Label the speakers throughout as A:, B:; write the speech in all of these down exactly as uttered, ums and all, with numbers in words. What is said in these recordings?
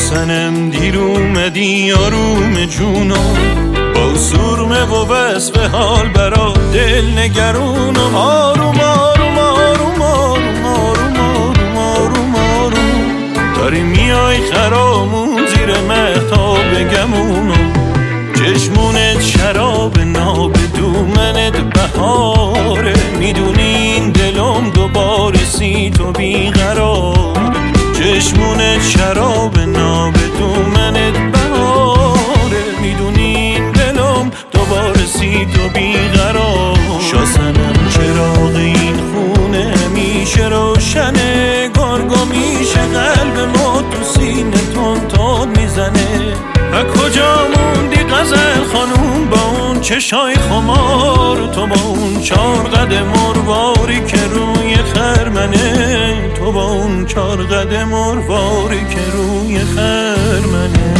A: شاسنم دیر اومدی آروم جونم، با سرمه و وصف حال برا دل نگرونم. آروم آروم آروم آروم آروم آروم آروم آروم داری میای خرامون زیر مهتاب گمونم. چشمونت شراب ناب دومنت بهاره، میدونی این دلم دوباره سی تو بیقراره. چشمونت شراب ناب دومنت بهاره، میدونی این دلم دوباره سی تو بیقراره. شاسنم چراغ این خونه میشه روشنه، گرگو میشه قلب ما تو سینه تون تون میزنه. و کجا موندی غزل خانوم با اون چشای خمار، تو با اون چار قد مرواری که روی خرمنه، تو با اون چار قد مرواری که روی خرمنه.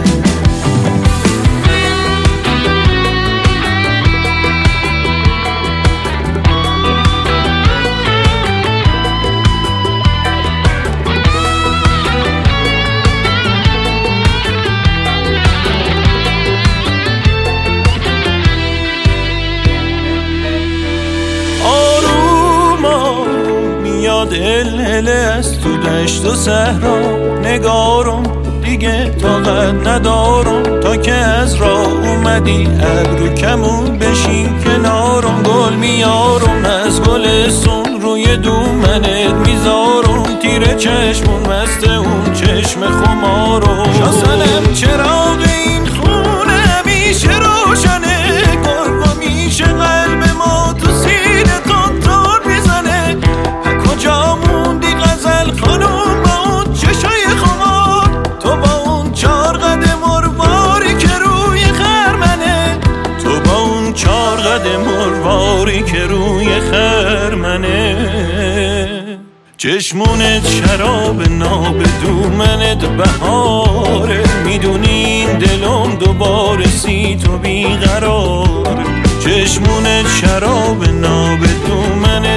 A: دل هله از تو دشت و صحرا نگارم، دیگه طاقت ندارم تا که از راه اومدی ابرو کمون بشین کنارم. گل میارم از گلستون روی دومنت میذارم، تیره چشمون مست اون چشم خمارم. شاسنم چراغ این خونه میشه روشنه، گرگو میشه قلب ما تو سینه تون تون میزنه. کجا موندی غزل خانوم با اون چشای خمار، تو با اون چار قد مرواری که روی خرمنه، تو با اون چار قد مرواری که روی خرمنه. چشمونت شراب ناب دومنت بهاره، میدونی این دلم دوباره سی تو بیقراره. چشمونت شراب ناب دومنت